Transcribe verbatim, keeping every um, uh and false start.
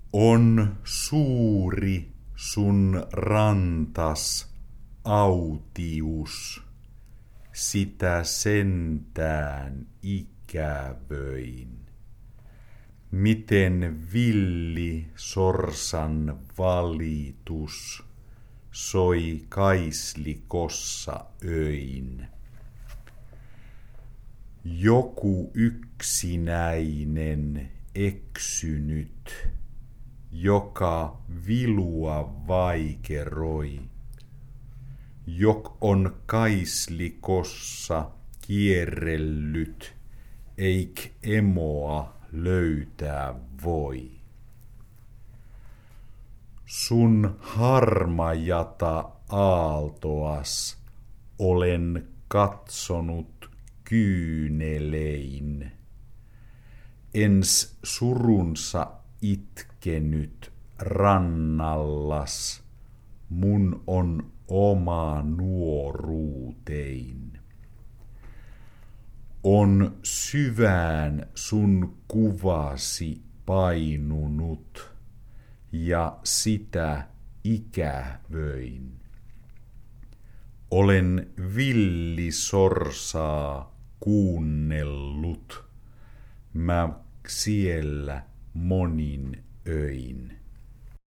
On suuri sun rantas, autius, sitä sentään ikävöin. Miten villi sorsan valitus soi kaislikossa öin. Joku yksinäinen eksynyt, joka vilua vaikeroi, jok on kaislikossa kierrellyt, eik emoa löytää voi. Sun harmajata aaltoas olen katsonut kyynelein, ens surunsa itkenyt rannallas, mun on oma nuoruutein. On syvään sun kuvasi painunut, ja sitä ikävöin. Olen villisorsaa kuunnellut, mä siellä monin öin.